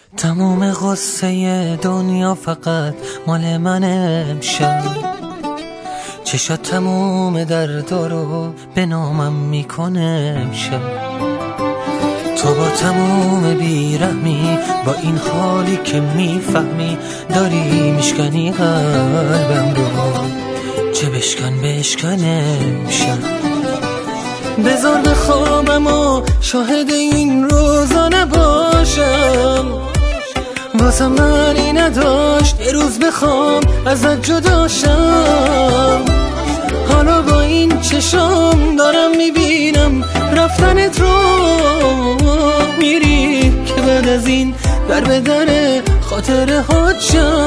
تموم غصه دنیا فقط مال من امشب. چشات تموم دردا رو به نامم میکنه امشب. تو با تموم بیرحمی، با این حالی که میفهمی داری میشکنی قلبم رو، چه بشکن امشب. بذار بخوابم و شاهد این روزا نباشم، واسه معنی نداشت یه روز بخوام ازت جداشم. حالا با این چشام دارم میبینم رفتنت رو، میری که بعد از این در به در خاطره هات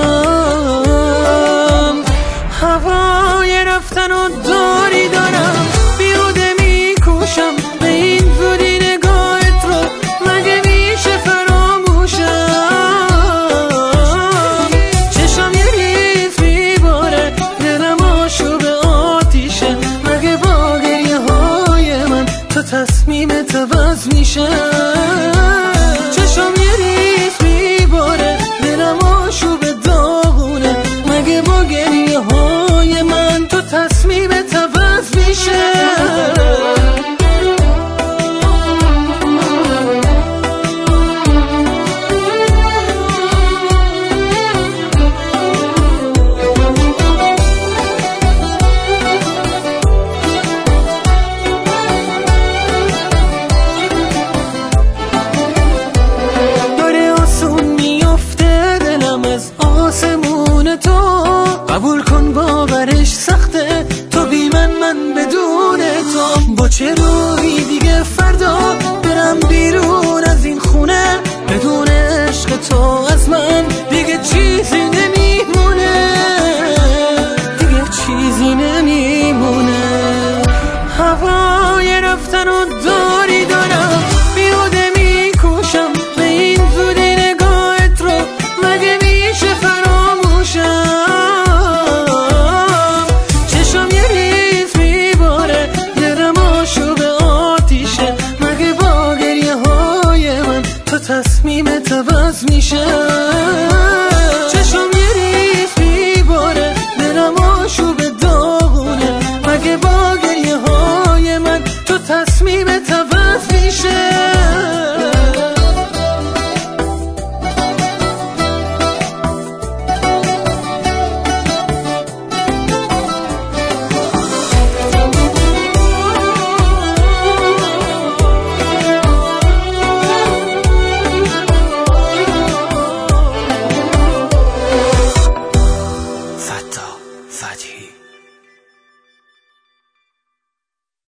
شم. هوای رفتن و داری دارم، بیهوده میکوشم به این زودی نگاهت رو، مگه میشه فراموشم. چشم یه ریز میباره، دلم آشوب آتیشه، مگه با گریه های من تو تصمیمت عوض میشه. چشم یه ریز میباره، دلم آشوب داغونه، مگه با گریه های من تو تصمیمت عوض میشه. قبول کن باورش سخته، تو بی من بدون تو. با چه روحی دیگه فردا برم بیرون از این خونه، بدون عشق تو از من دیگه چیزی نمیمونه، دیگه چیزی نمیمونه. هوای رفتن و داری دارم، بیهوده میکوشم به این زودی نگاهت رو، مگه میشه فراموشم. تصمیمت عوض میشه. چشم یه ریز میباره، دلم آشوب داغونه، مگه با گریه های من تو تصمیمت عوض میشه.